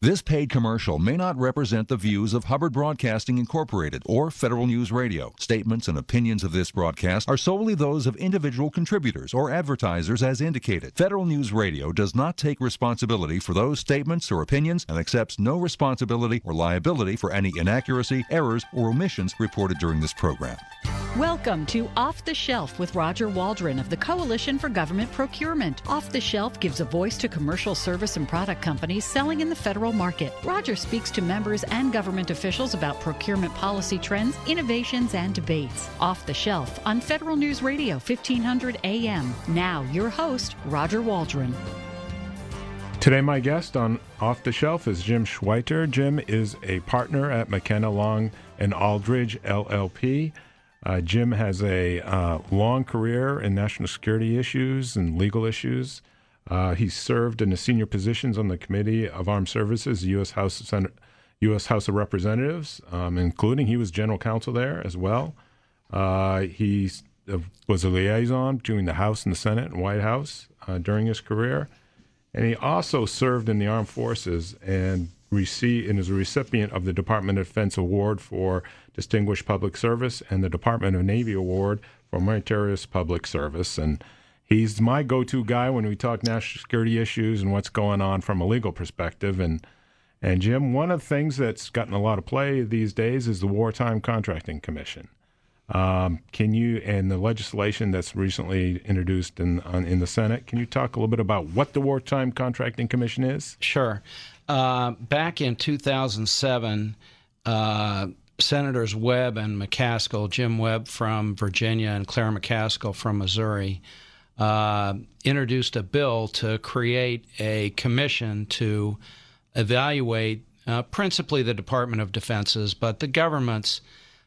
This paid commercial may not represent the views of Hubbard Broadcasting Incorporated or Federal News Radio. Statements and opinions of this broadcast are solely those of individual contributors or advertisers as indicated. Federal News Radio does not take responsibility for those statements or opinions and accepts no responsibility or liability for any inaccuracy, errors, or omissions reported during this program. Welcome to Off the Shelf with Roger Waldron of the Coalition for Government Procurement. Off the Shelf gives a voice to commercial service and product companies selling in the federal market. Roger speaks to members and government officials about procurement policy trends, innovations, and debates. Off the Shelf on Federal News Radio 1500 AM. Now, your host, Roger Waldron. Today, my guest on Off the Shelf is Jim Schweiter. Jim is a partner at McKenna Long and Aldridge, LLP. Jim has a long career in national security issues and legal issues. He's served in the senior positions on the Committee of Armed Services, U.S. House of Representatives, including he was general counsel there as well. He was a liaison between the House and the Senate and White House during his career. And he also served in the armed forces and is a recipient of the Department of Defense Award for Distinguished Public Service and the Department of Navy Award for Meritorious Public Service. And he's my go-to guy when we talk national security issues and what's going on from a legal perspective. And Jim, one of the things that's gotten a lot of play these days is the Wartime Contracting Commission. Can you, and the legislation that's recently introduced in the Senate, can you talk a little bit about what the Wartime Contracting Commission is? Sure. Back in 2007, Senators Webb and McCaskill, Jim Webb from Virginia and Claire McCaskill from Missouri, introduced a bill to create a commission to evaluate principally the Department of Defense's, but the government's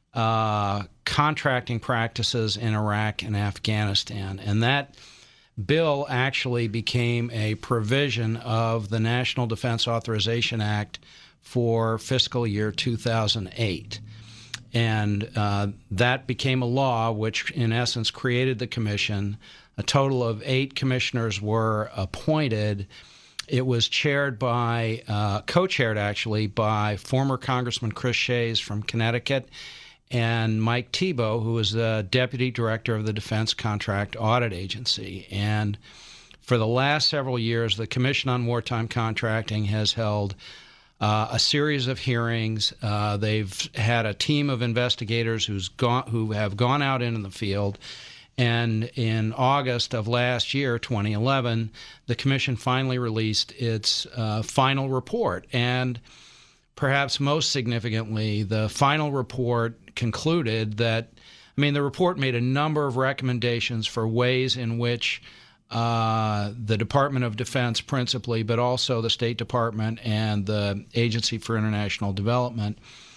contracting practices in Iraq and Afghanistan. And that bill actually became a provision of the National Defense Authorization Act for fiscal year 2008. And that became a law which, in essence, created the commission. A total of 8 commissioners were appointed. It was chaired by, co-chaired actually, by former Congressman Chris Shays from Connecticut and Mike Thibault, who was the Deputy Director of the Defense Contract Audit Agency. And for the last several years, the Commission on Wartime Contracting has held a series of hearings. They've had a team of investigators who have gone out into the field. And in August of last year, 2011, the Commission finally released its final report. And perhaps most significantly, the final report concluded that, the report made a number of recommendations for ways in which the Department of Defense principally, but also the State Department and the Agency for International Development,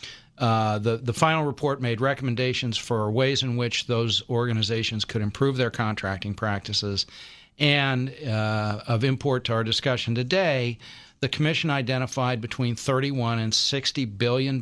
the final report made recommendations for ways in which those organizations could improve their contracting practices. And of import to our discussion today, the Commission identified between $31 and $60 billion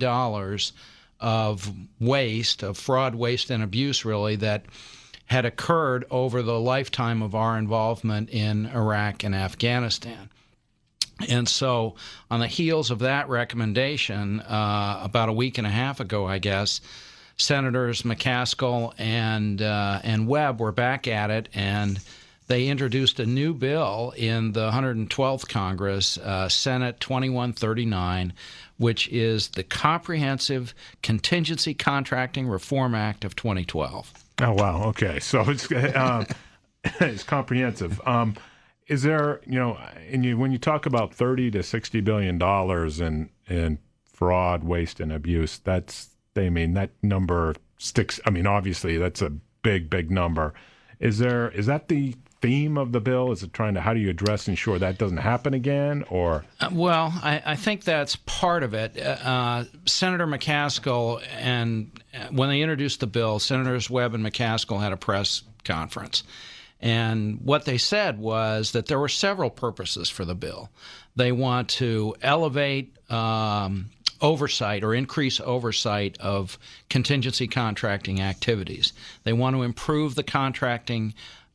of waste, of fraud, waste, and abuse, really, that had occurred over the lifetime of our involvement in Iraq and Afghanistan. And so on the heels of that recommendation, about a week and a half ago, I guess, Senators McCaskill and Webb were back at it, and they introduced a new bill in the 112th Congress, Senate 2139, which is the Comprehensive Contingency Contracting Reform Act of 2012. Oh, wow. Okay. So it's it's comprehensive. Is there, when you talk about $30 to $60 billion in fraud, waste, and abuse, that number sticks. Obviously, that's a big, big number. Is that the theme of the bill? Is it how do you ensure that doesn't happen again? Or well, I think that's part of it. Senator McCaskill, and when they introduced the bill, Senators Webb and McCaskill had a press conference. And what they said was that there were several purposes for the bill. They want to elevate oversight or increase oversight of contingency contracting activities. They want to improve the contracting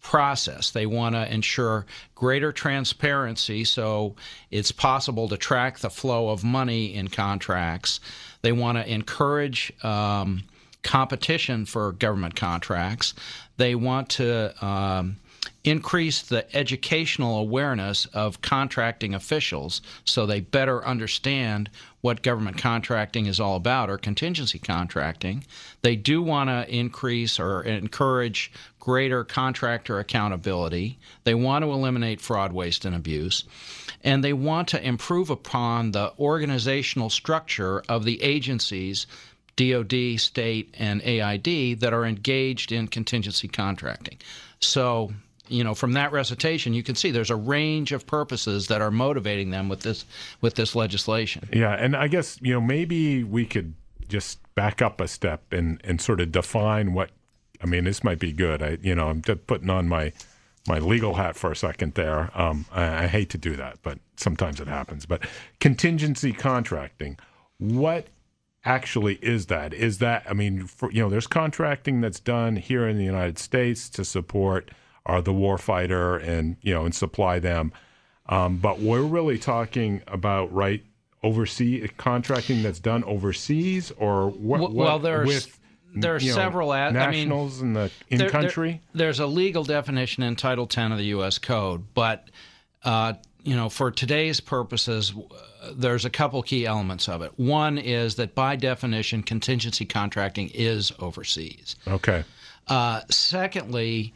process. They want to ensure greater transparency so it's possible to track the flow of money in contracts. They want to encourage competition for government contracts. They want to increase the educational awareness of contracting officials so they better understand what government contracting is all about, or contingency contracting. They do want to increase or encourage greater contractor accountability. They want to eliminate fraud, waste, and abuse. And they want to improve upon the organizational structure of the agencies, DOD, state, and AID, that are engaged in contingency contracting. So, from that recitation, you can see there's a range of purposes that are motivating them with this legislation. Yeah, and I guess, maybe we could just back up a step and sort of define what, this might be good. I'm just putting on my legal hat for a second there. I hate to do that, but sometimes it happens. But contingency contracting, what actually is that? Is that, there's contracting that's done here in the United States to support the warfighter and supply them. But we're really talking about overseas contracting that's done overseas, or what? Well, there are several nationals in country. There's a legal definition in Title 10 of the U.S. Code, but for today's purposes, there's a couple key elements of it. One is that by definition, contingency contracting is overseas. Okay. Secondly,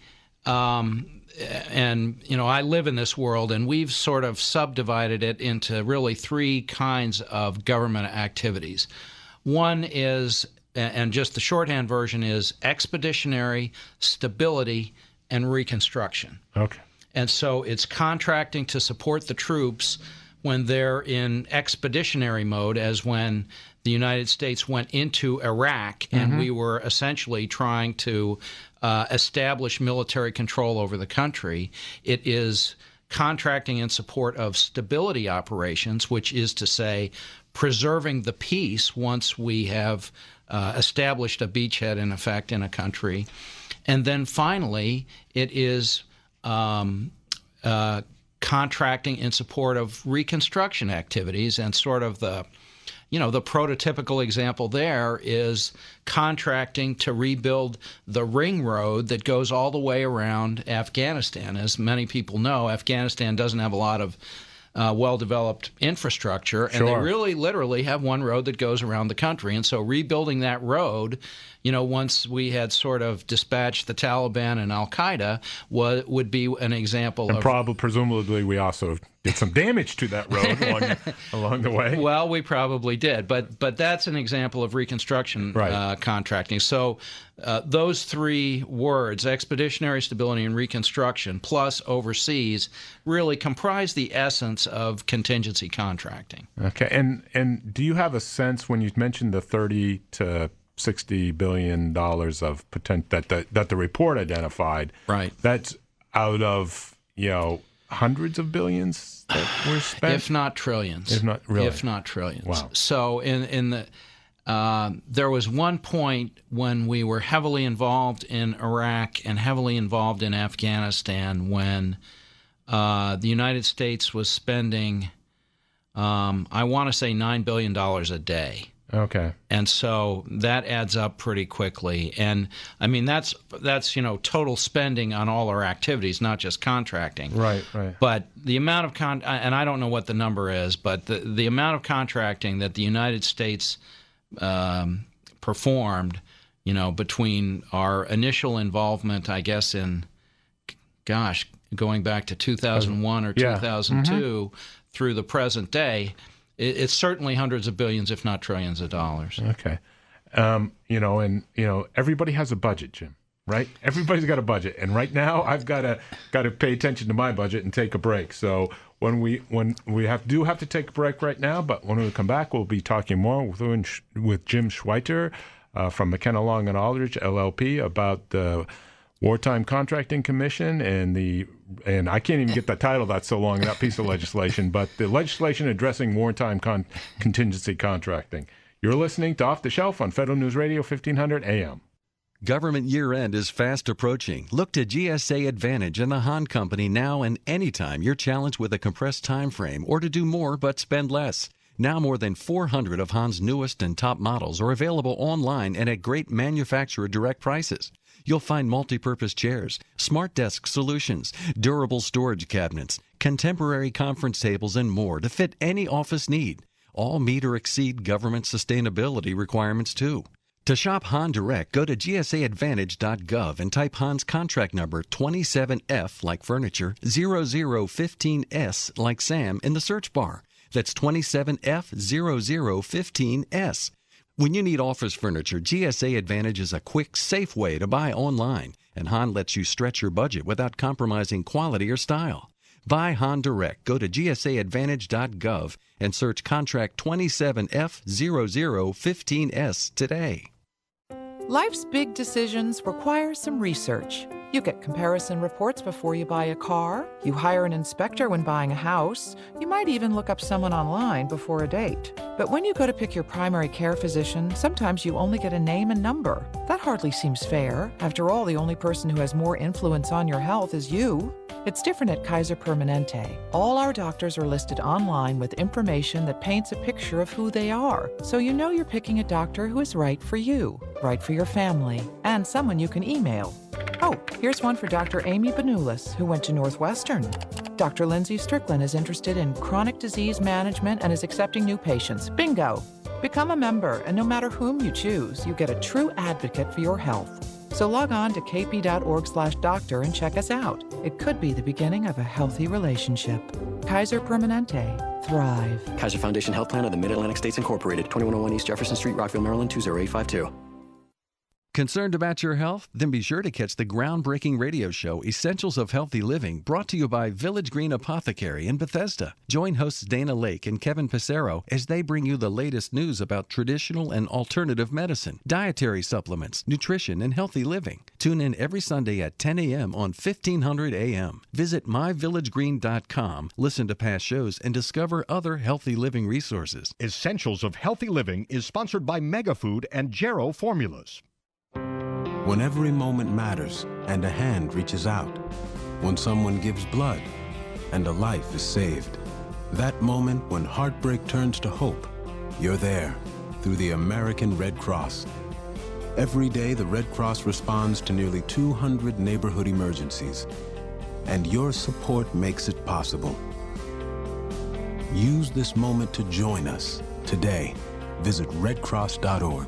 I live in this world, and we've sort of subdivided it into really three kinds of government activities. One is, and just the shorthand version is, expeditionary, stability, and reconstruction. Okay. And so it's contracting to support the troops when they're in expeditionary mode, as when the United States went into Iraq and we were essentially trying to establish military control over the country. It is contracting in support of stability operations, which is to say preserving the peace once we have established a beachhead, in effect, in a country. And then finally, it is contracting in support of reconstruction activities, and sort of the prototypical example there is contracting to rebuild the ring road that goes all the way around Afghanistan. As many people know, Afghanistan doesn't have a lot of well-developed infrastructure, and they really literally have one road that goes around the country. And so rebuilding that road, once we had sort of dispatched the Taliban and Al-Qaeda, would be an example of... presumably we also did some damage to that road along the way. Well, we probably did, but that's an example of reconstruction contracting. So those three words, expeditionary, stability, and reconstruction, plus overseas, really comprise the essence of contingency contracting. Okay, and do you have a sense, when you mentioned the 30 to $60 billion of potential that the report identified, right? That's out of hundreds of billions that were spent, if not trillions. If not really, if not trillions. Wow. So there was one point when we were heavily involved in Iraq and heavily involved in Afghanistan when the United States was spending, I want to say, $9 billion a day. Okay. And so that adds up pretty quickly. And that's total spending on all our activities, not just contracting. Right. But the amount of and I don't know what the number is, but the amount of contracting that the United States performed, between our initial involvement, I guess going back to 2001 or 2002 through the present day, it's certainly hundreds of billions, if not trillions of dollars. Okay. Everybody has a budget, Jim, right? Everybody's got a budget. And right now I've got to pay attention to my budget and take a break. So when we have to take a break right now, but when we come back, we'll be talking more with Jim Schweiter from McKenna Long and Aldridge, LLP, about the Wartime Contracting Commission and I can't even get the title, that's so long, that piece of legislation, but the legislation addressing wartime contingency contracting. You're listening to Off the Shelf on Federal News Radio 1500 AM. Government year-end is fast approaching. Look to GSA Advantage and the Hahn Company now and anytime you're challenged with a compressed time frame or to do more but spend less. Now more than 400 of Hahn's newest and top models are available online and at great manufacturer direct prices. You'll find multi-purpose chairs, smart desk solutions, durable storage cabinets, contemporary conference tables, and more to fit any office need. All meet or exceed government sustainability requirements too. To shop Hahn Direct, go to gsaadvantage.gov and type Hahn's contract number 27F like furniture, 0015S like Sam in the search bar. That's 27F0015S. When you need office furniture, GSA Advantage is a quick, safe way to buy online, and Hahn lets you stretch your budget without compromising quality or style. Buy Hahn Direct. Go to gsaadvantage.gov and search contract 27F0015S today. Life's big decisions require some research. You get comparison reports before you buy a car. You hire an inspector when buying a house. You might even look up someone online before a date. But when you go to pick your primary care physician, sometimes you only get a name and number. That hardly seems fair. After all, the only person who has more influence on your health is you. It's different at Kaiser Permanente. All our doctors are listed online with information that paints a picture of who they are, so you know you're picking a doctor who is right for you, right for your family, and someone you can email. Oh, here's one for Dr. Amy Benulis, who went to Northwestern. Dr. Lindsay Strickland is interested in chronic disease management and is accepting new patients. Bingo! Become a member, and no matter whom you choose, you get a true advocate for your health. So log on to kp.org/doctor and check us out. It could be the beginning of a healthy relationship. Kaiser Permanente. Thrive. Kaiser Foundation Health Plan of the Mid-Atlantic States Incorporated, 2101 East Jefferson Street, Rockville, Maryland, 20852. Concerned about your health? Then be sure to catch the groundbreaking radio show Essentials of Healthy Living, brought to you by Village Green Apothecary in Bethesda. Join hosts Dana Lake and Kevin Passero as they bring you the latest news about traditional and alternative medicine, dietary supplements, nutrition, and healthy living. Tune in every Sunday at 10 a.m. on 1500 a.m. Visit myvillagegreen.com, listen to past shows, and discover other healthy living resources. Essentials of Healthy Living is sponsored by Megafood and Jarrow Formulas. When every moment matters and a hand reaches out, when someone gives blood and a life is saved, that moment when heartbreak turns to hope, you're there through the American Red Cross. Every day, the Red Cross responds to nearly 200 neighborhood emergencies, and your support makes it possible. Use this moment to join us today. Visit redcross.org.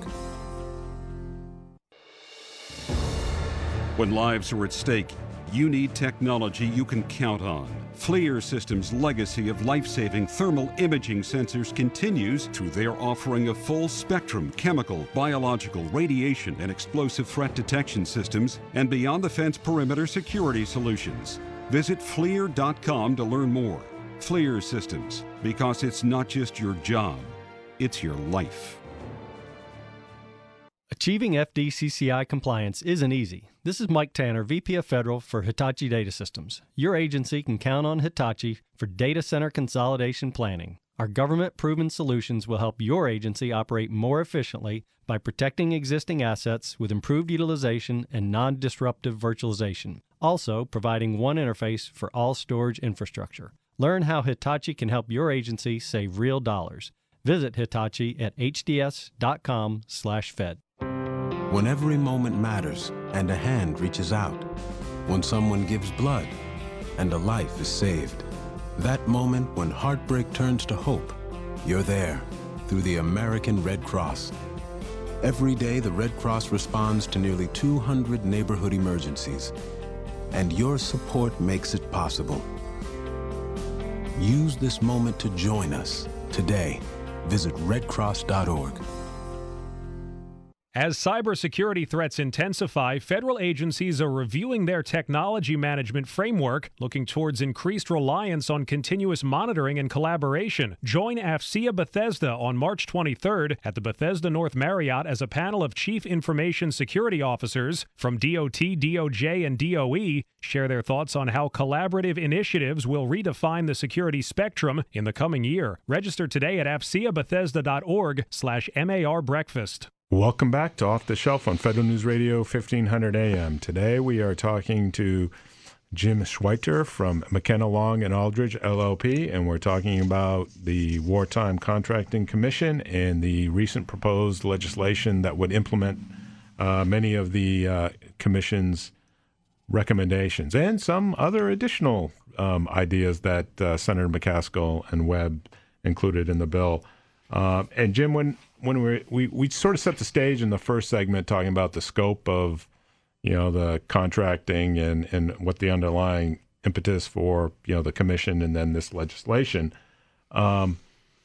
When lives are at stake, you need technology you can count on. FLIR Systems' legacy of life-saving thermal imaging sensors continues through their offering of full-spectrum chemical, biological, radiation, and explosive threat detection systems and beyond-the-fence perimeter security solutions. Visit FLIR.com to learn more. FLIR Systems, because it's not just your job, it's your life. Achieving FDCCI compliance isn't easy. This is Mike Tanner, VP of Federal for Hitachi Data Systems. Your agency can count on Hitachi for data center consolidation planning. Our government-proven solutions will help your agency operate more efficiently by protecting existing assets with improved utilization and non-disruptive virtualization, also providing one interface for all storage infrastructure. Learn how Hitachi can help your agency save real dollars. Visit Hitachi at hds.com/fed. When every moment matters and a hand reaches out, when someone gives blood and a life is saved, that moment when heartbreak turns to hope, you're there through the American Red Cross. Every day, the Red Cross responds to nearly 200 neighborhood emergencies, and your support makes it possible. Use this moment to join us today. Visit redcross.org. As cybersecurity threats intensify, federal agencies are reviewing their technology management framework, looking towards increased reliance on continuous monitoring and collaboration. Join AFCEA Bethesda on March 23rd at the Bethesda North Marriott as a panel of Chief Information Security Officers from DOT, DOJ, and DOE share their thoughts on how collaborative initiatives will redefine the security spectrum in the coming year. Register today at afceabethesda.org/MAR breakfast. Welcome back to Off the Shelf on Federal News Radio 1500 AM. Today we are talking to Jim Schweiter from McKenna Long and Aldridge LLP, and we're talking about the Wartime Contracting Commission and the recent proposed legislation that would implement many of the commission's recommendations and some other additional ideas that Senator McCaskill and Webb included in the bill. And Jim, when we sort of set the stage in the first segment talking about the scope of, the contracting and what the underlying impetus for, the commission and then this legislation, when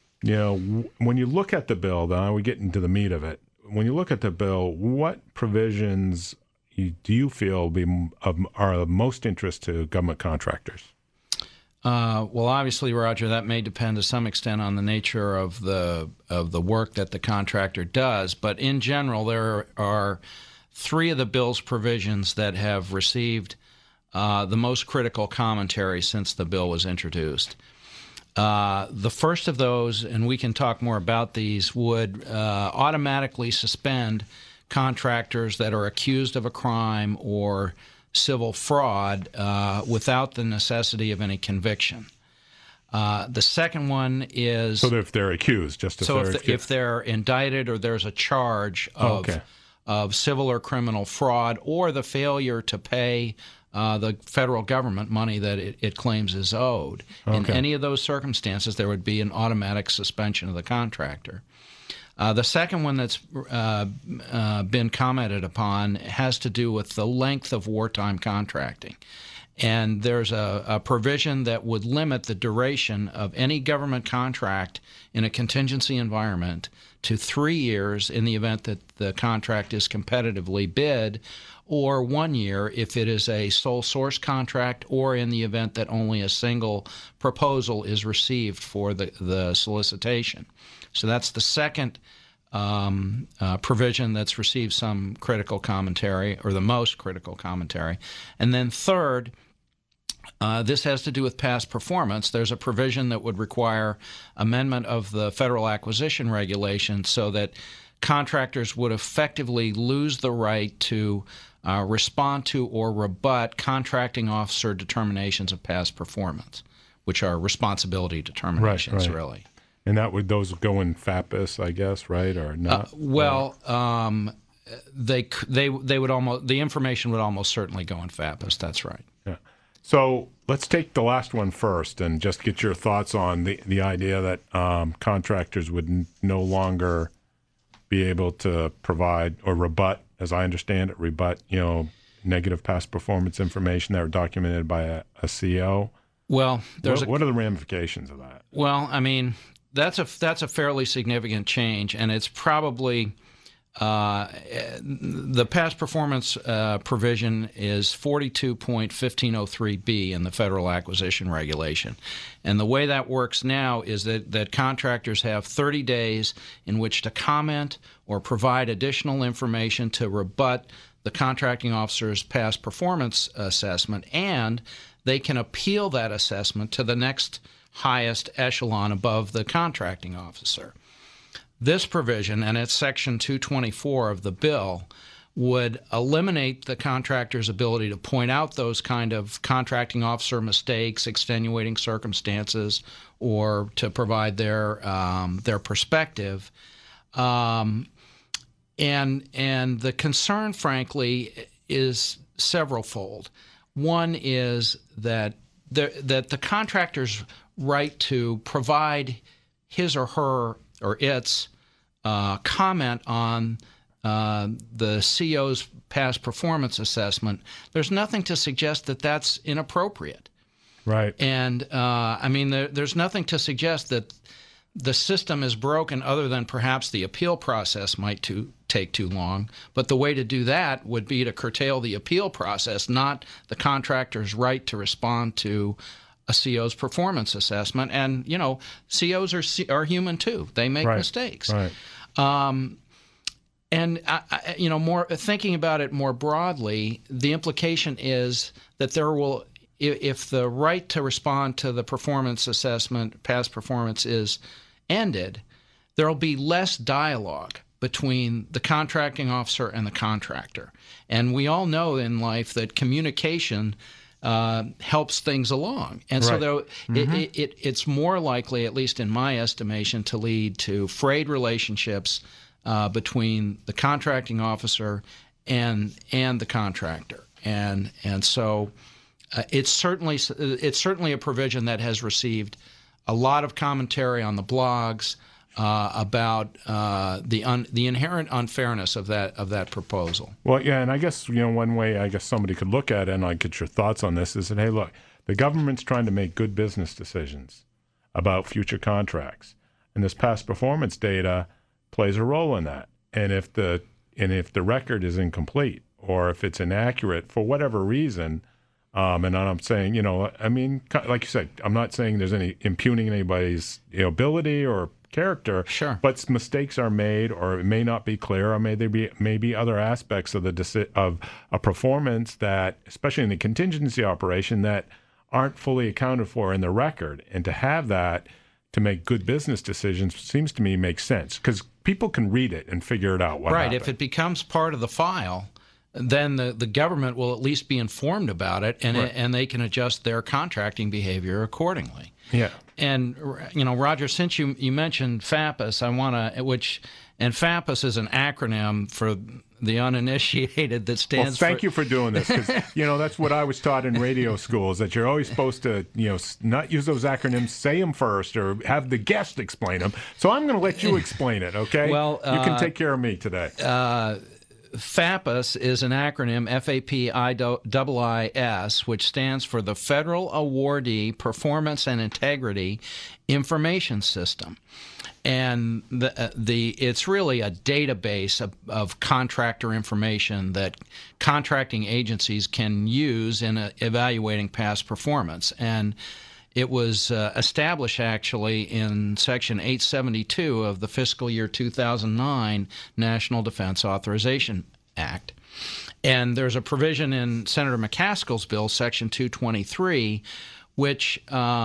you look at the bill, now we get into the meat of it. When you look at the bill, what provisions do you feel are of most interest to government contractors? Well, obviously, Roger, that may depend to some extent on the nature of the work that the contractor does. But in general, there are three of the bill's provisions that have received the most critical commentary since the bill was introduced. The first of those, and we can talk more about these, would automatically suspend contractors that are accused of a crime or civil fraud without the necessity of any conviction. The second one is... So if they're accused, just if they're indicted or there's a charge of civil or criminal fraud or the failure to pay the federal government money that it claims is owed. In any of those circumstances, there would be an automatic suspension of the contractor. The second one that's been commented upon has to do with the length of wartime contracting. And there's a provision that would limit the duration of any government contract in a contingency environment to 3 years in the event that the contract is competitively bid, or 1 year if it is a sole source contract, or in the event that only a single proposal is received for the solicitation. So that's the second provision that's received some critical commentary, or the most critical commentary. And then third, this has to do with past performance. There's a provision that would require amendment of the Federal Acquisition Regulation so that contractors would effectively lose the right to respond to or rebut contracting officer determinations of past performance, which are responsibility determinations, right. really. And those go in FAPIS, I guess, right, or not? They would almost, the information would almost certainly go in FAPIS. That's right. Yeah. So let's take the last one first and just get your thoughts on the idea that contractors would no longer be able to provide or rebut, as I understand it, negative past performance information that are documented by a CO. Well, what are the ramifications of that? Well, I mean, that's a fairly significant change, and it's probably the past performance provision is 42.1503B in the Federal Acquisition Regulation. And the way that works now is that contractors have 30 days in which to comment or provide additional information to rebut the contracting officer's past performance assessment, and they can appeal that assessment to the next highest echelon above the contracting officer. This provision, and it's Section 224 of the bill, would eliminate the contractor's ability to point out those kind of contracting officer mistakes, extenuating circumstances, or to provide their perspective. And the concern, frankly, is severalfold. One is that the contractor's right to provide his or her or its comment on the CO's past performance assessment, there's nothing to suggest that that's inappropriate. Right. And, I mean, there's nothing to suggest that the system is broken other than perhaps the appeal process might take too long. But the way to do that would be to curtail the appeal process, not the contractor's right to respond to a CO's performance assessment. And, COs are human too. They make mistakes. Right. And, more thinking about it more broadly, the implication is that there will, if the right to respond to the performance assessment, past performance, is ended, there will be less dialogue between the contracting officer and the contractor. And we all know in life that communication helps things along. And so though it's more likely, at least in my estimation, to lead to frayed relationships between the contracting officer and the contractor. And so it's certainly a provision that has received a lot of commentary on the blogs about the inherent unfairness of that proposal. Well, yeah, and I guess one way I guess somebody could look at it, and I get your thoughts on this, is that hey, look, the government's trying to make good business decisions about future contracts, and this past performance data plays a role in that. And if the record is incomplete or if it's inaccurate for whatever reason. And I'm saying, I mean, like you said, I'm not saying there's any impugning anybody's ability or character. Sure. But mistakes are made, or it may not be clear, or may be other aspects of of a performance that, especially in the contingency operation, that aren't fully accounted for in the record. And to have that to make good business decisions seems to me makes sense, because people can read it and figure it out. What happened. If it becomes part of the file, then the government will at least be informed about it, and they can adjust their contracting behavior accordingly. Yeah. And Roger, since you mentioned FAPUS, and FAPUS is an acronym for the uninitiated that stands. Well, thank you for doing this, because that's what I was taught in radio school, is that you're always supposed to not use those acronyms, say them first, or have the guest explain them. So I'm going to let you explain it. Okay. Well, you can take care of me today. FAPUS is an acronym, FAPIIS, which stands for the Federal Awardee Performance and Integrity Information System. And it's really a database of contractor information that contracting agencies can use in evaluating past performance. And it was established, actually, in Section 872 of the fiscal year 2009 National Defense Authorization Act. And there's a provision in Senator McCaskill's bill, Section 223, which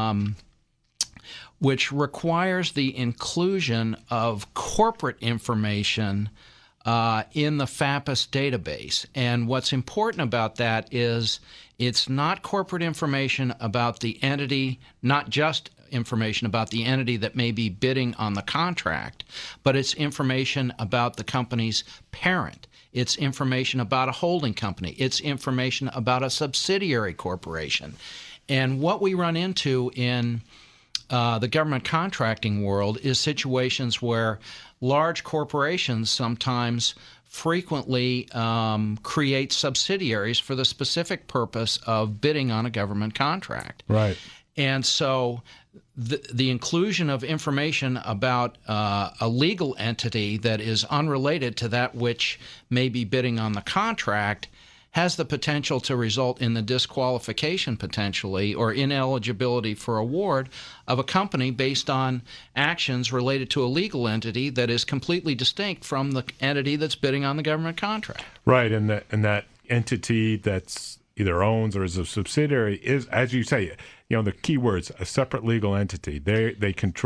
requires the inclusion of corporate information in the FAPUS database. And what's important about that is it's not corporate information about the entity, not just information about the entity that may be bidding on the contract, but it's information about the company's parent. It's information about a holding company. It's information about a subsidiary corporation. And what we run into in the government contracting world is situations where large corporations sometimes frequently create subsidiaries for the specific purpose of bidding on a government contract. Right. And so the inclusion of information about a legal entity that is unrelated to that which may be bidding on the contract has the potential to result in the disqualification, potentially, or ineligibility for award of a company based on actions related to a legal entity that is completely distinct from the entity that's bidding on the government contract. Right, and that entity that's either owns or is a subsidiary is, as you say, the key words, a separate legal entity. They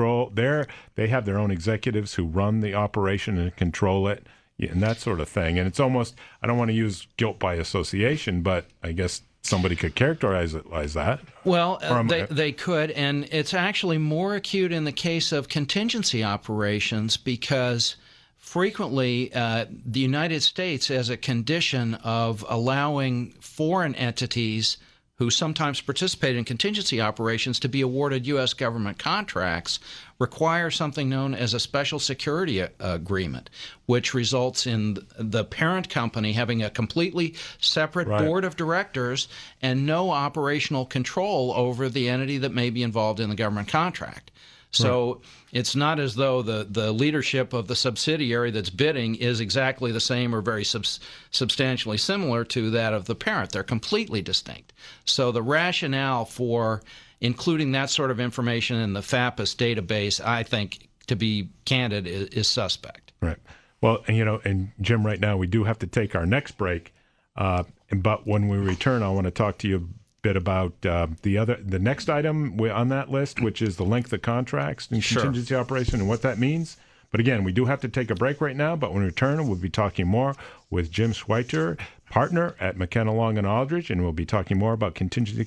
have their own executives who run the operation and control it. Yeah, and that sort of thing. And it's almost, I don't want to use guilt by association, but I guess somebody could characterize it as that. Well, they could, and it's actually more acute in the case of contingency operations, because frequently the United States, as a condition of allowing foreign entities who sometimes participate in contingency operations to be awarded U.S. government contracts, require something known as a special security agreement, which results in the parent company having a completely separate board of directors and no operational control over the entity that may be involved in the government contract. So it's not as though the leadership of the subsidiary that's bidding is exactly the same or very substantially similar to that of the parent. They're completely distinct. So the rationale for including that sort of information in the FAPUS database, I think, to be candid, is suspect. Right. Well, and Jim, right now we do have to take our next break. But when we return, I want to talk to you bit about the next item on that list, which is the length of contracts and contingency operation and what that means. But again, we do have to take a break right now, but when we return, we'll be talking more with Jim Schweiter, partner at McKenna Long & Aldridge, and we'll be talking more about contingency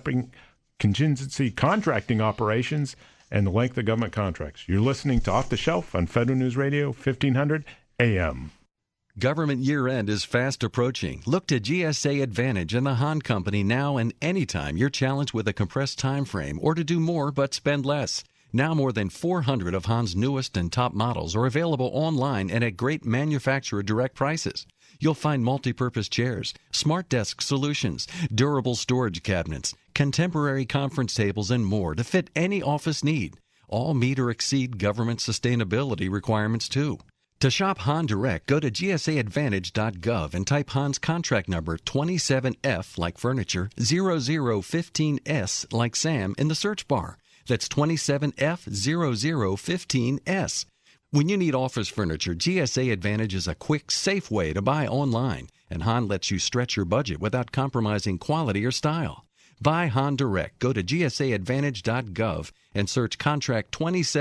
contracting operations and the length of government contracts. You're listening to Off the Shelf on Federal News Radio, 1500 AM. Government year-end is fast approaching. Look to GSA Advantage and the Hahn Company now and anytime you're challenged with a compressed time frame or to do more but spend less. Now more than 400 of Hahn's newest and top models are available online and at great manufacturer direct prices. You'll find multi-purpose chairs, smart desk solutions, durable storage cabinets, contemporary conference tables, and more to fit any office need. All meet or exceed government sustainability requirements, too. To shop Hahn Direct, go to gsaadvantage.gov and type Hahn's contract number 27F like furniture, 0015S like Sam in the search bar. That's 27F0015S. When you need office furniture, GSA Advantage is a quick, safe way to buy online, and Hahn lets you stretch your budget without compromising quality or style. Buy Hahn Direct. Go to gsaadvantage.gov and search contract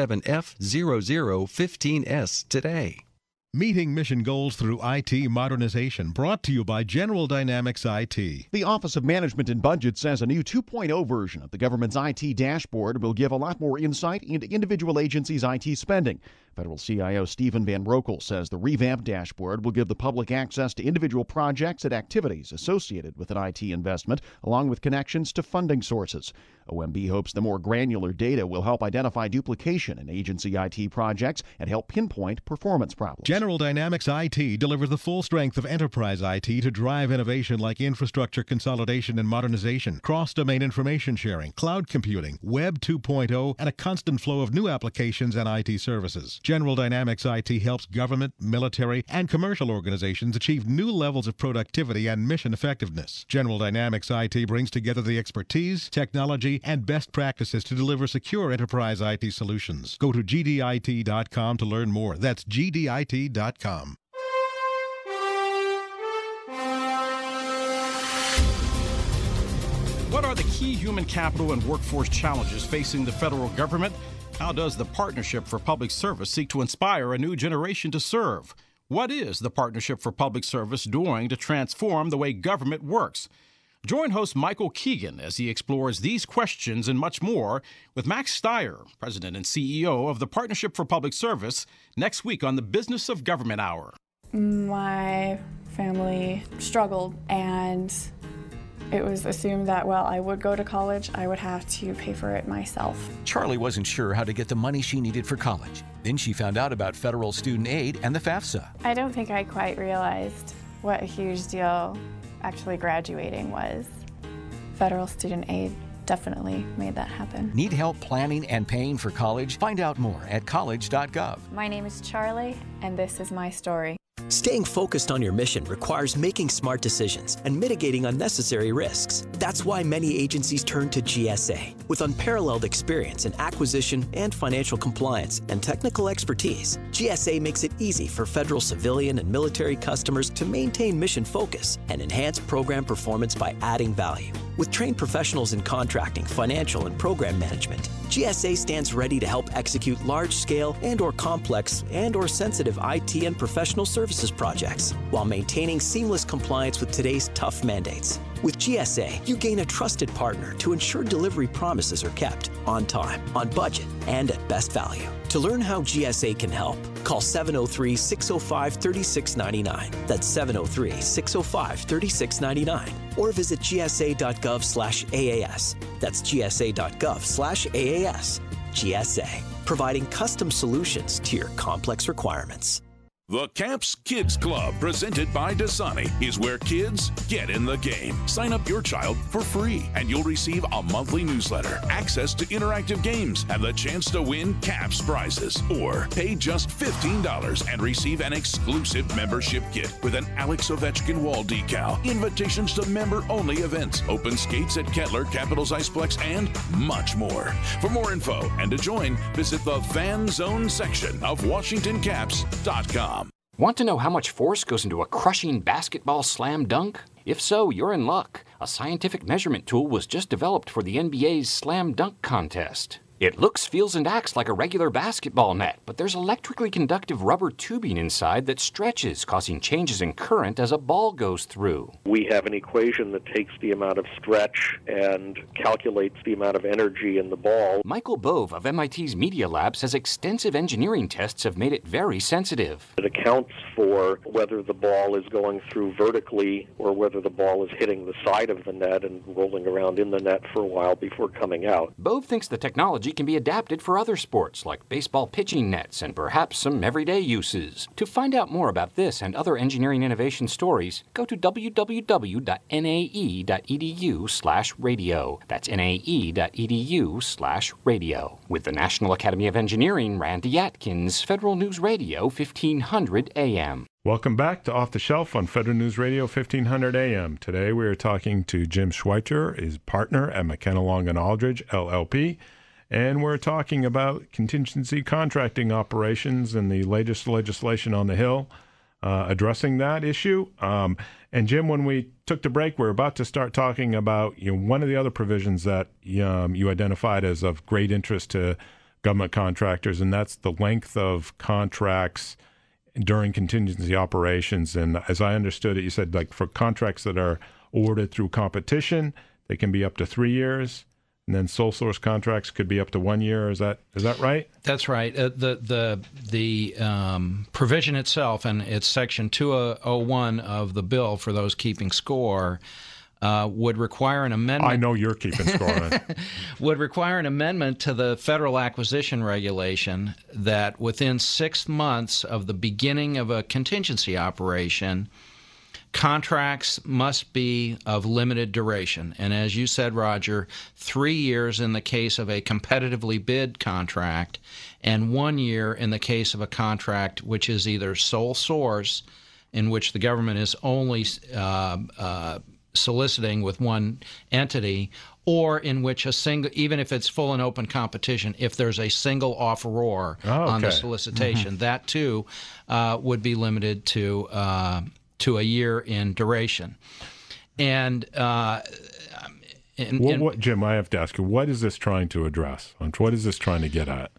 27F0015S today. Meeting mission goals through IT modernization, brought to you by General Dynamics IT. The Office of Management and Budget says a new 2.0 version of the government's IT dashboard will give a lot more insight into individual agencies' IT spending. Federal CIO Stephen Van Rokel says the revamped dashboard will give the public access to individual projects and activities associated with an IT investment, along with connections to funding sources. OMB hopes the more granular data will help identify duplication in agency IT projects and help pinpoint performance problems. General Dynamics IT delivers the full strength of enterprise IT to drive innovation like infrastructure consolidation and modernization, cross-domain information sharing, cloud computing, Web 2.0, and a constant flow of new applications and IT services. General Dynamics IT helps government, military, and commercial organizations achieve new levels of productivity and mission effectiveness. General Dynamics IT brings together the expertise, technology, and best practices to deliver secure enterprise IT solutions. Go to gdit.com to learn more. That's gdit.com. What are the key human capital and workforce challenges facing the federal government? How does the Partnership for Public Service seek to inspire a new generation to serve? What is the Partnership for Public Service doing to transform the way government works? Join host Michael Keegan as he explores these questions and much more with Max Steyer, President and CEO of the Partnership for Public Service, next week on the Business of Government Hour. My family struggled, and it was assumed that, well, I would go to college, I would have to pay for it myself. Charlie wasn't sure how to get the money she needed for college. Then she found out about federal student aid and the FAFSA. I don't think I quite realized what a huge deal actually graduating was. Federal student aid definitely made that happen. Need help planning and paying for college? Find out more at college.gov. My name is Charlie, and this is my story. Staying focused on your mission requires making smart decisions and mitigating unnecessary risks. That's why many agencies turn to GSA. With unparalleled experience in acquisition and financial compliance and technical expertise, GSA makes it easy for federal civilian and military customers to maintain mission focus and enhance program performance by adding value. With trained professionals in contracting, financial, and program management, GSA stands ready to help execute large-scale and/or complex and/or sensitive IT and professional services projects while maintaining seamless compliance with today's tough mandates. With GSA, you gain a trusted partner to ensure delivery promises are kept on time, on budget, and at best value. To learn how GSA can help, call 703-605-3699. That's 703-605-3699. Or visit gsa.gov/AAS. That's gsa.gov/AAS. GSA, providing custom solutions to your complex requirements. The Caps Kids Club, presented by Dasani, is where kids get in the game. Sign up your child for free, and you'll receive a monthly newsletter, access to interactive games, and the chance to win Caps prizes. Or pay just $15 and receive an exclusive membership kit with an Alex Ovechkin wall decal, invitations to member-only events, open skates at Kettler, Capitals Iceplex, and much more. For more info and to join, visit the Fan Zone section of WashingtonCaps.com. Want to know how much force goes into a crushing basketball slam dunk? If so, you're in luck. A scientific measurement tool was just developed for the NBA's slam dunk contest. It looks, feels, and acts like a regular basketball net, but there's electrically conductive rubber tubing inside that stretches, causing changes in current as a ball goes through. We have an equation that takes the amount of stretch and calculates the amount of energy in the ball. Michael Bove of MIT's Media Lab says extensive engineering tests have made it very sensitive. It accounts for whether the ball is going through vertically or whether the ball is hitting the side of the net and rolling around in the net for a while before coming out. Bove thinks the technology can be adapted for other sports like baseball pitching nets and perhaps some everyday uses. To find out more about this and other engineering innovation stories, go to www.nae.edu/radio. That's nae.edu/radio. With the National Academy of Engineering, Randy Atkins, Federal News Radio, 1500 AM. Welcome back to Off the Shelf on Federal News Radio 1500 AM. Today we are talking to Jim Schweitzer, his partner at McKenna Long & Aldridge, LLP, and we're talking about contingency contracting operations and the latest legislation on the Hill addressing that issue. And Jim, when we took the break, we're about to start talking about one of the other provisions that you identified as of great interest to government contractors, and that's the length of contracts during contingency operations. And as I understood it, you said like for contracts that are awarded through competition, they can be up to 3 years, and then sole source contracts could be up to 1 year. Is that right? That's right. The provision itself, and it's Section 201 of the bill for those keeping score, would require an amendment. I know you're keeping score on it. Would require an amendment to the federal acquisition regulation that within 6 months of the beginning of a contingency operation, contracts must be of limited duration. And as you said, Roger, 3 years in the case of a competitively bid contract and 1 year in the case of a contract which is either sole source, in which the government is only soliciting with one entity, or in which a single, even if it's full and open competition, if there's a single offeror on the solicitation, that too would be limited to a year in duration. And Jim, I have to ask you, what is this trying to address? What is this trying to get at?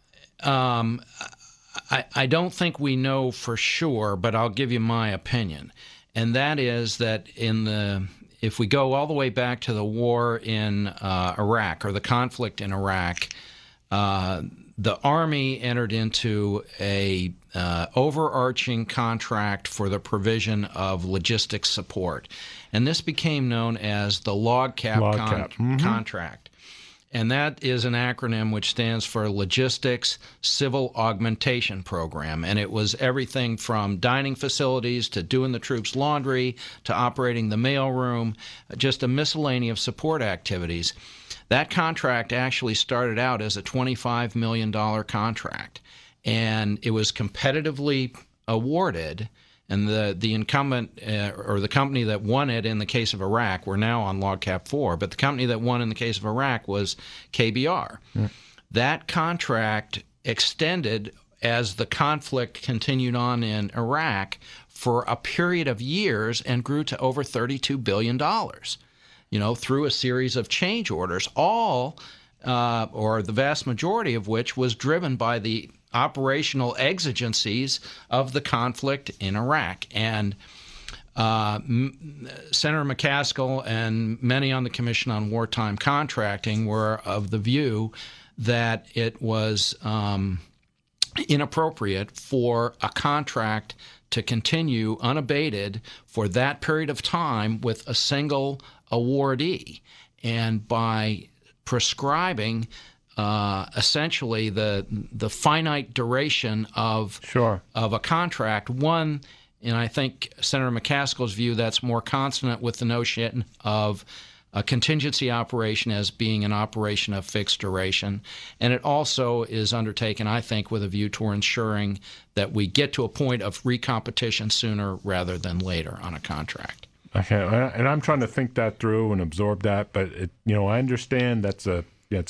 I don't think we know for sure, but I'll give you my opinion. And that is that if we go all the way back to the war in Iraq, or the conflict in Iraq, the Army entered into a overarching contract for the provision of logistics support. And this became known as the LOGCAP contract. And that is an acronym which stands for Logistics Civil Augmentation Program. And it was everything from dining facilities to doing the troops' laundry to operating the mailroom, just a miscellany of support activities. That contract actually started out as a $25 million contract. And it was competitively awarded. And the incumbent, or the company that won it in the case of Iraq, we're now on LOGCAP 4, but the company that won in the case of Iraq was KBR. Yeah. That contract extended as the conflict continued on in Iraq for a period of years and grew to over $32 billion, through a series of change orders, all, or the vast majority of which was driven by the operational exigencies of the conflict in Iraq. And Senator McCaskill and many on the Commission on Wartime Contracting were of the view that it was inappropriate for a contract to continue unabated for that period of time with a single awardee. And by prescribing essentially the finite duration of a contract. One, and I think Senator McCaskill's view, that's more consonant with the notion of a contingency operation as being an operation of fixed duration. And it also is undertaken, I think, with a view toward ensuring that we get to a point of recompetition sooner rather than later on a contract. Okay, and I'm trying to think that through and absorb that, but I understand that's a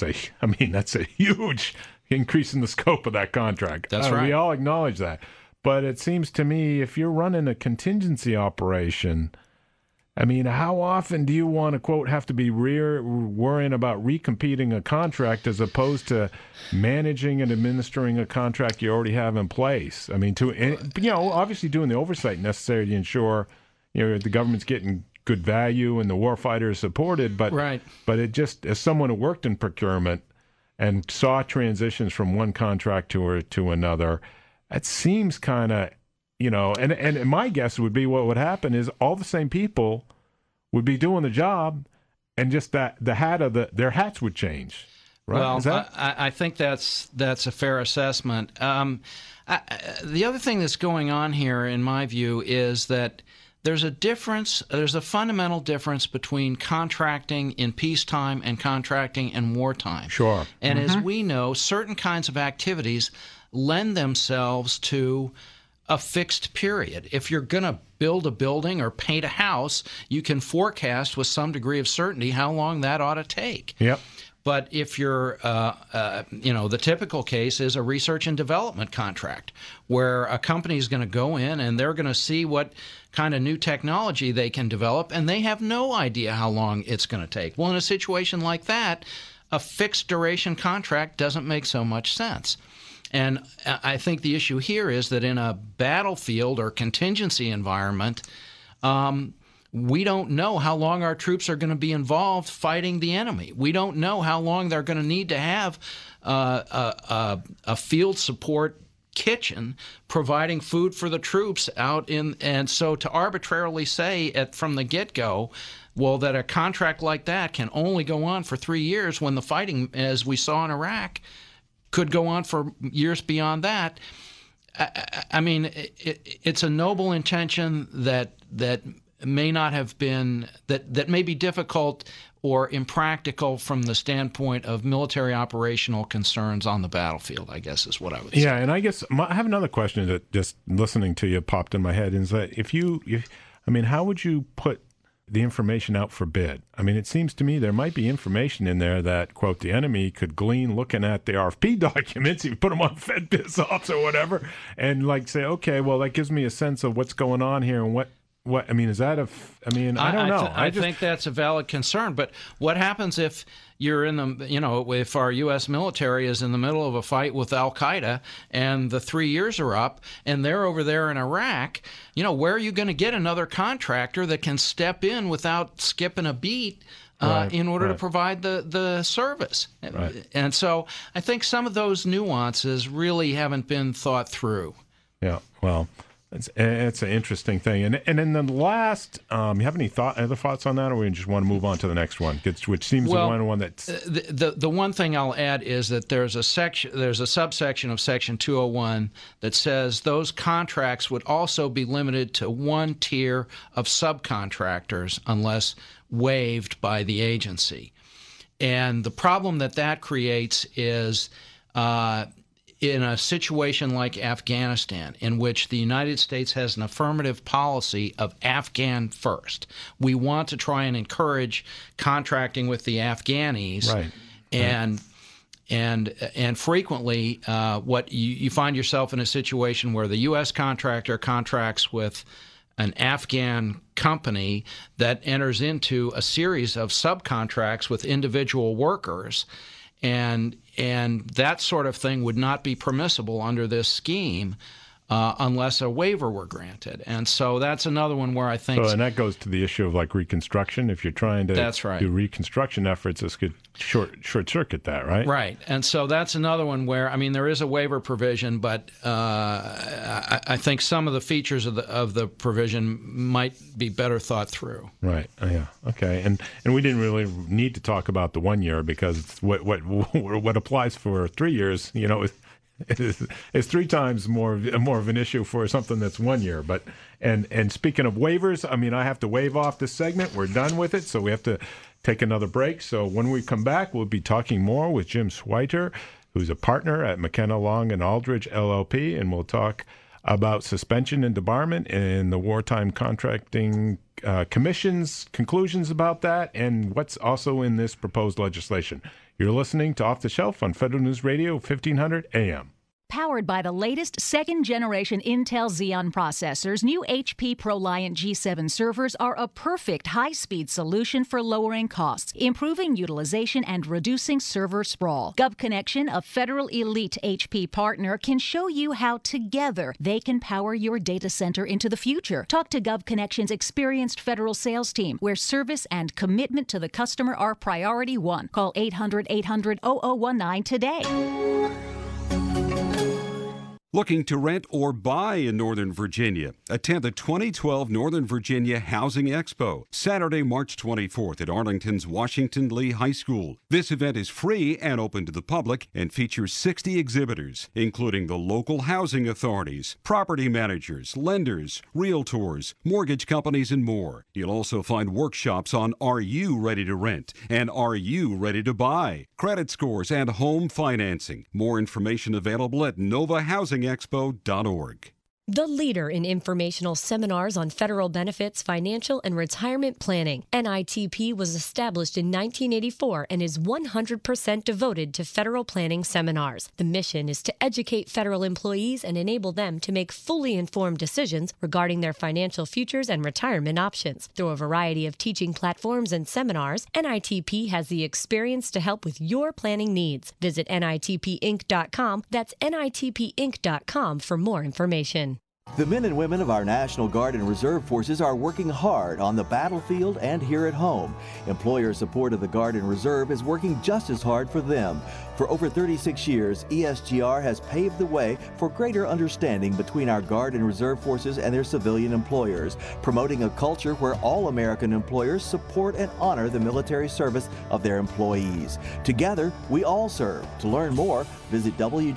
huge increase in the scope of that contract. That's right. We all acknowledge that. But it seems to me if you're running a contingency operation, I mean, how often do you want to, quote, have to be worrying about recompeting a contract as opposed to managing and administering a contract you already have in place? I mean, obviously doing the oversight necessary to ensure, the government's getting good value and the warfighter is supported. But it just, as someone who worked in procurement and saw transitions from one contractor to another, it seems kind of, and my guess would be what would happen is all the same people would be doing the job, and just that the hat of their hats would change. Right? Well, I think that's a fair assessment. The other thing that's going on here, in my view, is that there's a fundamental difference between contracting in peacetime and contracting in wartime. Sure. And as we know, certain kinds of activities lend themselves to a fixed period. If you're going to build a building or paint a house, you can forecast with some degree of certainty how long that ought to take. Yep. But if you're, the typical case is a research and development contract where a company is going to go in and they're going to see what kind of new technology they can develop, and they have no idea how long it's going to take. Well, in a situation like that, a fixed duration contract doesn't make so much sense. And I think the issue here is that in a battlefield or contingency environment, we don't know how long our troops are going to be involved fighting the enemy. We don't know how long they're going to need to have a field support kitchen providing food for the troops out in. And so to arbitrarily say from the get-go, well, that a contract like that can only go on for 3 years when the fighting, as we saw in Iraq, could go on for years beyond that. I mean, it's a noble intention that may not have been, that may be difficult or impractical from the standpoint of military operational concerns on the battlefield, I guess is what I would say. Yeah, and I guess I have another question that just listening to you popped in my head, is that how would you put the information out for bid? I mean, it seems to me there might be information in there that, quote, the enemy could glean looking at the RFP documents, if you put them on FedBizOpps or whatever, and say, okay, well, that gives me a sense of what's going on here and what I mean, is that I don't know. I think that's a valid concern, but what happens if you're if our U.S. military is in the middle of a fight with Al-Qaeda and the 3 years are up and they're over there in Iraq, where are you going to get another contractor that can step in without skipping a beat in order to provide the service? Right. And so I think some of those nuances really haven't been thought through. Yeah, well, it's an interesting thing. And then the last, you have any other thoughts on that, or we just want to move on to the next one, which seems the one that's... The one thing I'll add is that there's a subsection of Section 201 that says those contracts would also be limited to one tier of subcontractors unless waived by the agency. And the problem that creates is... in a situation like Afghanistan, in which the United States has an affirmative policy of Afghan first, we want to try and encourage contracting with the Afghanis, right. And frequently, what you find yourself in a situation where the U.S. contractor contracts with an Afghan company that enters into a series of subcontracts with individual workers. And that sort of thing would not be permissible under this scheme unless a waiver were granted. And so that's another one where I think... and that goes to the issue of reconstruction. If you're trying to do reconstruction efforts, this could short-circuit that, right? Right. And so that's another one where, there is a waiver provision, but I think some of the features of the provision might be better thought through. Right. Yeah. Okay. And we didn't really need to talk about the 1 year, because what applies for 3 years, is 3 times more of an issue for something that's 1 year. But and speaking of waivers, I have to waive off this segment. We're done with it, so we have to take another break. So when we come back, we'll be talking more with Jim Schweiter, who's a partner at McKenna Long and Aldridge LLP, and we'll talk about suspension and debarment and the Wartime Contracting Commission's conclusions about that, and what's also in this proposed legislation. You're listening to Off the Shelf on Federal News Radio 1500 AM. Powered by the latest second-generation Intel Xeon processors, new HP ProLiant G7 servers are a perfect high-speed solution for lowering costs, improving utilization, and reducing server sprawl. GovConnection, a federal elite HP partner, can show you how together they can power your data center into the future. Talk to GovConnection's experienced federal sales team, where service and commitment to the customer are priority one. Call 800-800-0019 today. Looking to rent or buy in Northern Virginia? Attend the 2012 Northern Virginia Housing Expo, Saturday, March 24th at Arlington's Washington Lee High School. This event is free and open to the public and features 60 exhibitors, including the local housing authorities, property managers, lenders, realtors, mortgage companies, and more. You'll also find workshops on Are You Ready to Rent and Are You Ready to Buy, credit scores, and home financing. More information available at novahousingexpo.org. The leader in informational seminars on federal benefits, financial, and retirement planning. NITP was established in 1984 and is 100% devoted to federal planning seminars. The mission is to educate federal employees and enable them to make fully informed decisions regarding their financial futures and retirement options. Through a variety of teaching platforms and seminars, NITP has the experience to help with your planning needs. Visit NITPinc.com. That's NITPinc.com for more information. The men and women of our National Guard and Reserve Forces are working hard on the battlefield and here at home. Employer support of the Guard and Reserve is working just as hard for them. For over 36 years, ESGR has paved the way for greater understanding between our Guard and Reserve Forces and their civilian employers, promoting a culture where all American employers support and honor the military service of their employees. Together, we all serve. To learn more, visit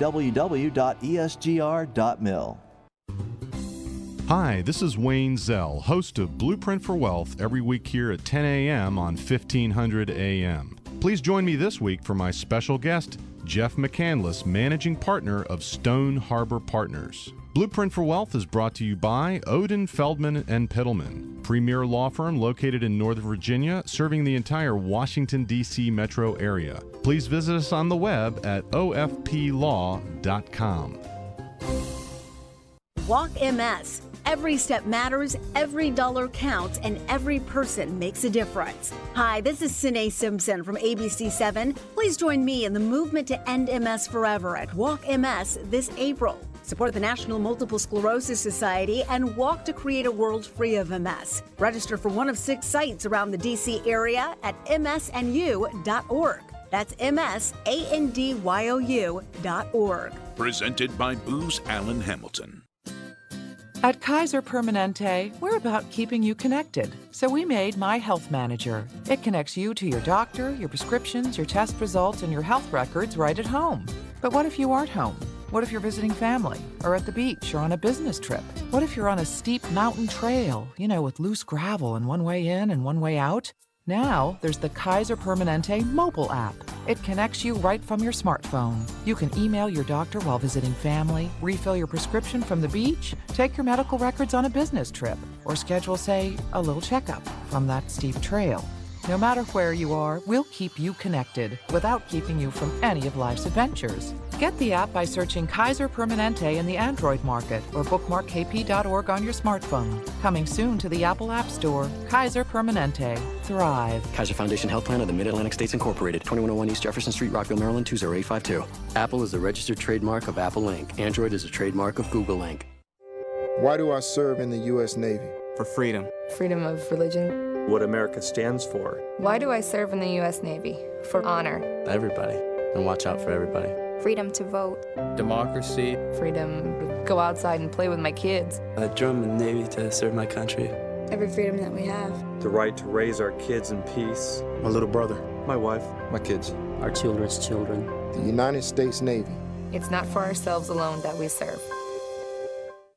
www.esgr.mil. Hi, this is Wayne Zell, host of Blueprint for Wealth, every week here at 10 a.m. on 1500 a.m. Please join me this week for my special guest, Jeff McCandless, managing partner of Stone Harbor Partners. Blueprint for Wealth is brought to you by Odin, Feldman, and Pittleman, premier law firm located in Northern Virginia, serving the entire Washington, D.C. metro area. Please visit us on the web at ofplaw.com. Walk MS. Every step matters, every dollar counts, and every person makes a difference. Hi, this is Sine Simpson from ABC7. Please join me in the movement to end MS forever at Walk MS this April. Support the National Multiple Sclerosis Society and walk to create a world free of MS. Register for one of 6 sites around the D.C. area at msnu.org. That's msandyu.org. Presented by Booz Allen Hamilton. At Kaiser Permanente, we're about keeping you connected. So we made My Health Manager. It connects you to your doctor, your prescriptions, your test results, and your health records right at home. But what if you aren't home? What if you're visiting family, or at the beach, or on a business trip? What if you're on a steep mountain trail, with loose gravel and one way in and one way out? Now, there's the Kaiser Permanente mobile app. It connects you right from your smartphone. You can email your doctor while visiting family, refill your prescription from the beach, take your medical records on a business trip, or schedule, say, a little checkup from that steep trail. No matter where you are, we'll keep you connected without keeping you from any of life's adventures. Get the app by searching Kaiser Permanente in the Android market or bookmark kp.org on your smartphone. Coming soon to the Apple App Store. Kaiser Permanente. Thrive. Kaiser Foundation Health Plan of the Mid-Atlantic States Incorporated, 2101 East Jefferson Street, Rockville, Maryland, 20852. Apple is the registered trademark of Apple Inc. Android is a trademark of Google Inc. Why do I serve in the U.S. Navy? For freedom. Freedom of religion. What America stands for. Why do I serve in the U.S. Navy? For honor. Everybody. And watch out for everybody. Freedom to vote. Democracy. Freedom to go outside and play with my kids. I joined the Navy to serve my country. Every freedom that we have. The right to raise our kids in peace. My little brother. My wife. My kids. Our children's children. The United States Navy. It's not for ourselves alone that we serve.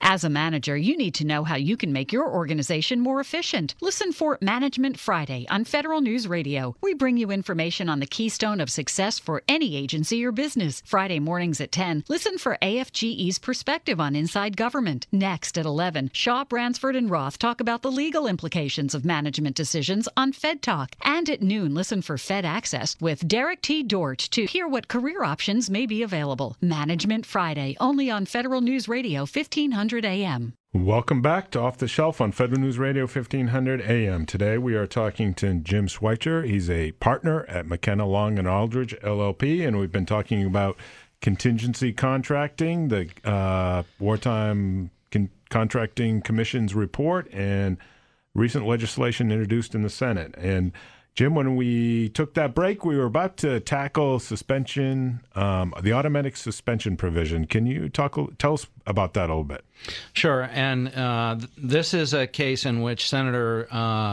As a manager, you need to know how you can make your organization more efficient. Listen for Management Friday on Federal News Radio. We bring you information on the keystone of success for any agency or business. Friday mornings at 10, listen for AFGE's perspective on inside government. Next at 11, Shaw, Bransford, and Roth talk about the legal implications of management decisions on Fed Talk. And at noon, listen for Fed Access with Derek T. Dort to hear what career options may be available. Management Friday, only on Federal News Radio, 1500 AM. Welcome back to Off the Shelf on Federal News Radio 1500 AM. Today we are talking to Jim Schweitzer. He's a partner at McKenna, Long & Aldridge, LLP, and we've been talking about contingency contracting, the Wartime Contracting Commission's report, and recent legislation introduced in the Senate. And Jim, when we took that break, we were about to tackle suspension, the automatic suspension provision. Can you tell us about that a little bit? Sure. And this is a case in which Senators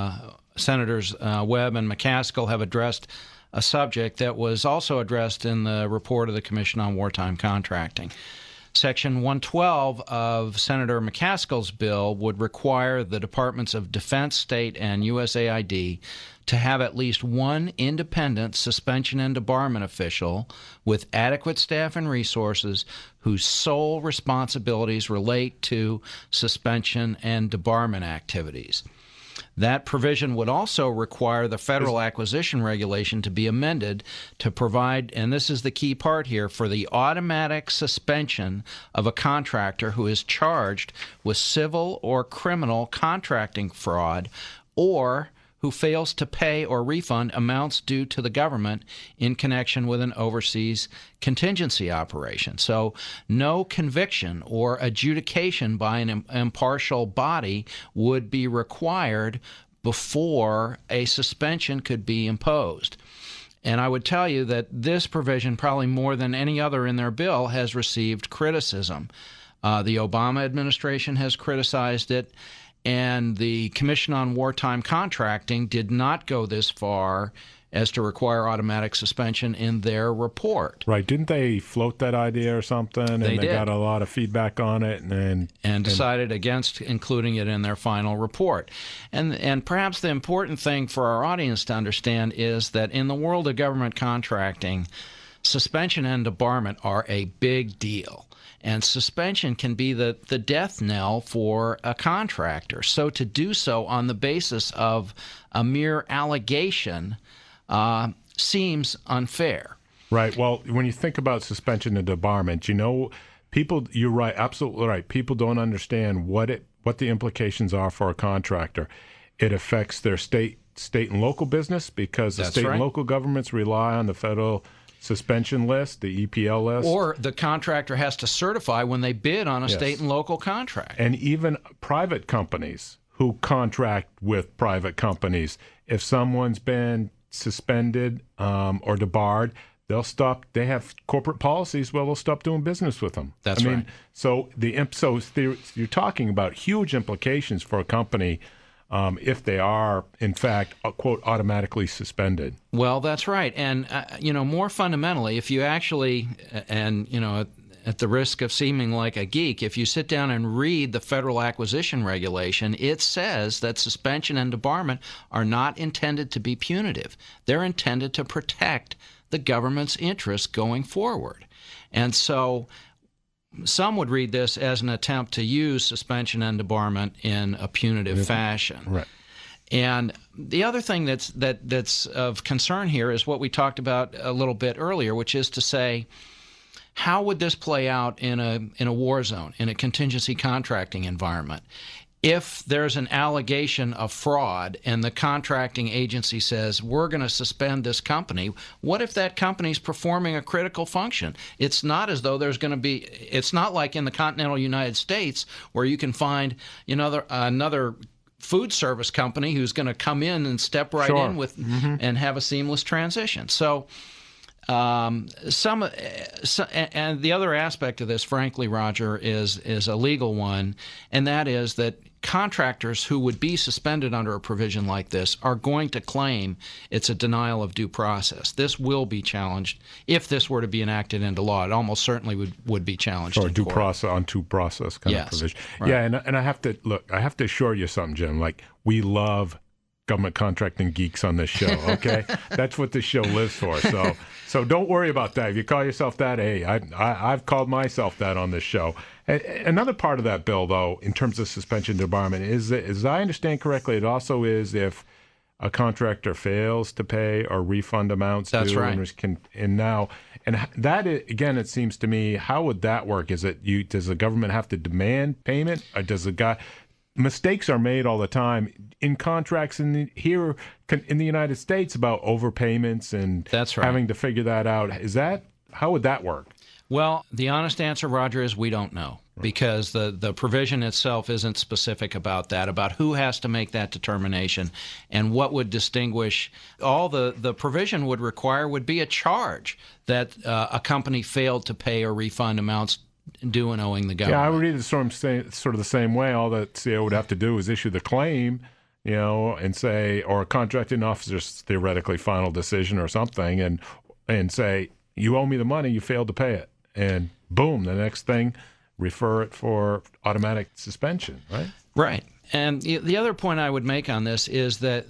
Webb and McCaskill have addressed a subject that was also addressed in the report of the Commission on Wartime Contracting. Section 112 of Senator McCaskill's bill would require the Departments of Defense, State, and USAID to have at least one independent suspension and debarment official with adequate staff and resources whose sole responsibilities relate to suspension and debarment activities. That provision would also require the Federal Acquisition Regulation to be amended to provide, and this is the key part here, for the automatic suspension of a contractor who is charged with civil or criminal contracting fraud or who fails to pay or refund amounts due to the government in connection with an overseas contingency operation. So no conviction or adjudication by an impartial body would be required before a suspension could be imposed. And I would tell you that this provision, probably more than any other in their bill, has received criticism. The Obama administration has criticized it, and the Commission on Wartime Contracting did not go this far as to require automatic suspension in their report. Right. Didn't they float that idea or something? And they got a lot of feedback on it and decided against including it in their final report. And perhaps the important thing for our audience to understand is that in the world of government contracting, suspension and debarment are a big deal. And suspension can be the death knell for a contractor. So to do so on the basis of a mere allegation seems unfair. Right. Well, when you think about suspension and debarment, you're right, absolutely right. People don't understand what the implications are for a contractor. It affects their state and local business because the state and local governments rely on the federal suspension list, the EPL list. Or the contractor has to certify when they bid on a state and local contract. And even private companies who contract with private companies, if someone's been suspended or debarred, they'll stop. They have corporate policies where they'll stop doing business with them. That's right. So you're talking about huge implications for a company if they are, in fact, quote, automatically suspended. Well, that's right. And, more fundamentally, if you actually, at the risk of seeming like a geek, if you sit down and read the Federal Acquisition Regulation, it says that suspension and debarment are not intended to be punitive. They're intended to protect the government's interests going forward. And so some would read this as an attempt to use suspension and debarment in a punitive fashion. Right. And the other thing that's of concern here is what we talked about a little bit earlier, which is to say, how would this play out in a war zone, in a contingency contracting environment? If there's an allegation of fraud and the contracting agency says, we're going to suspend this company, what if that company's performing a critical function? It's not as though there's going to be, it's not like in the continental United States where you can find another food service company who's going to come in and step right in with and have a seamless transition. So and the other aspect of this, frankly, Roger, is a legal one, and that is that contractors who would be suspended under a provision like this are going to claim it's a denial of due process. This will be challenged if this were to be enacted into law. It almost certainly would be challenged. Or in due court. process on due process kind of provision. Right. Yeah, and I have to look. I have to assure you something, Jim. Like, we love government contracting geeks on this show. Okay, that's what this show lives for. So don't worry about that. If you call yourself that, hey, I've called myself that on this show. Another part of that bill, though, in terms of suspension debarment, is that, as I understand correctly, it also is if a contractor fails to pay or refund amounts That's due. right. And that, again, it seems to me, how would that work? Does the government have to demand payment, or does the guy? Mistakes are made all the time in contracts here in the United States about overpayments and That's right. having to figure that out. How would that work? Well, the honest answer, Roger, is we don't know, because the provision itself isn't specific about that, about who has to make that determination and what would distinguish. All the provision would require would be a charge that a company failed to pay or refund amounts due and owing the government. Yeah, I would read it sort of the same way. All that CO would have to do is issue the claim, and say, or a contracting officer's theoretically final decision or something, and say, you owe me the money, you failed to pay it. And boom, the next thing, refer it for automatic suspension, right? Right. And the other point I would make on this is that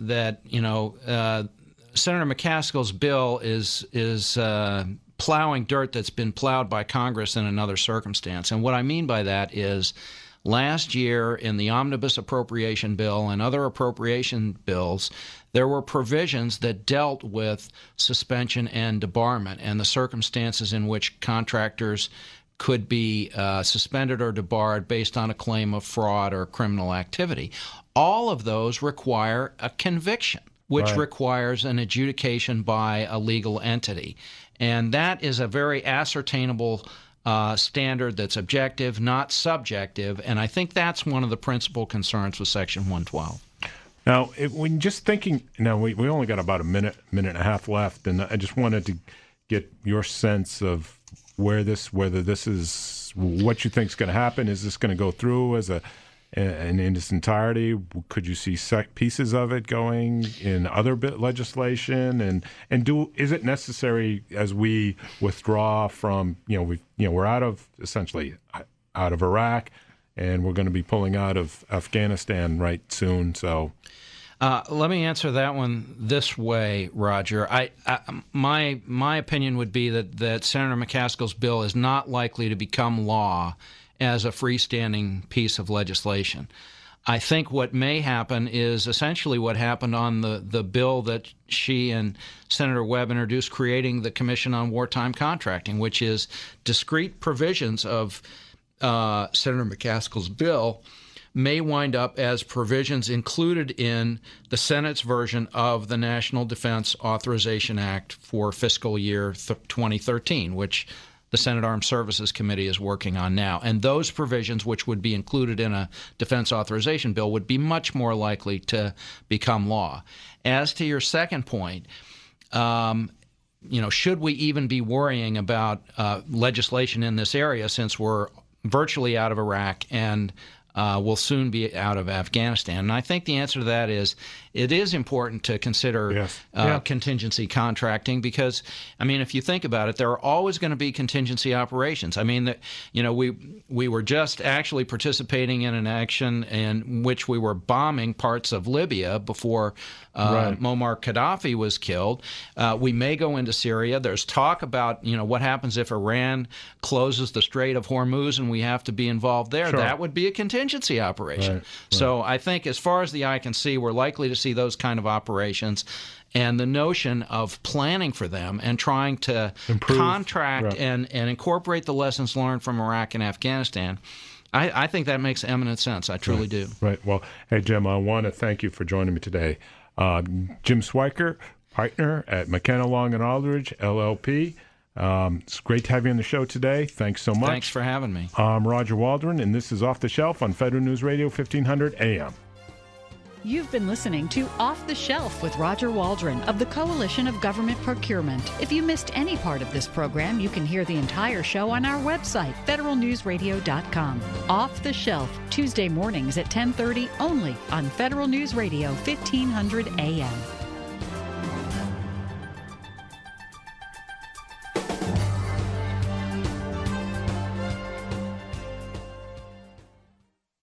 Senator McCaskill's bill is plowing dirt that's been plowed by Congress in another circumstance. And what I mean by that is, last year in the Omnibus Appropriation Bill and other appropriation bills, there were provisions that dealt with suspension and debarment and the circumstances in which contractors could be suspended or debarred based on a claim of fraud or criminal activity. All of those require a conviction, which Right. requires an adjudication by a legal entity. And that is a very ascertainable standard that's objective, not subjective, and I think that's one of the principal concerns with Section 112. Now, when just thinking, we only got about a minute and a half left, and I just wanted to get your sense of whether this is what you think is going to happen. Is this going to go through as in its entirety? Could you see pieces of it going in other legislation? And is it necessary as we withdraw from we're essentially out of Iraq, and we're going to be pulling out of Afghanistan right soon? So. Let me answer that one this way, Roger. My opinion would be that Senator McCaskill's bill is not likely to become law as a freestanding piece of legislation. I think what may happen is essentially what happened on the bill that she and Senator Webb introduced, creating the Commission on Wartime Contracting, which is discrete provisions of Senator McCaskill's bill may wind up as provisions included in the Senate's version of the National Defense Authorization Act for fiscal year 2013, which the Senate Armed Services Committee is working on now. And those provisions, which would be included in a defense authorization bill, would be much more likely to become law. As to your second point, should we even be worrying about legislation in this area, since we're virtually out of Iraq and will soon be out of Afghanistan? And I think the answer to that is it is important to consider contingency contracting, because, if you think about it, there are always going to be contingency operations. We were just actually participating in an action in which we were bombing parts of Libya before Muammar Gaddafi was killed. We may go into Syria. There's talk about, what happens if Iran closes the Strait of Hormuz and we have to be involved there. Sure. That would be a contingency operation. Right. So I think as far as the eye can see, we're likely to see those kind of operations. And the notion of planning for them and trying to contract and incorporate the lessons learned from Iraq and Afghanistan, I think that makes eminent sense. I truly do. Right. Well, hey, Jim, I want to thank you for joining me today. Jim Schweiker, partner at McKenna Long & Aldridge, LLP. It's great to have you on the show today. Thanks so much. Thanks for having me. I'm Roger Waldron, and this is Off the Shelf on Federal News Radio 1500 AM. You've been listening to Off the Shelf with Roger Waldron of the Coalition of Government Procurement. If you missed any part of this program, you can hear the entire show on our website, federalnewsradio.com. Off the Shelf, Tuesday mornings at 10:30 only on Federal News Radio 1500 AM.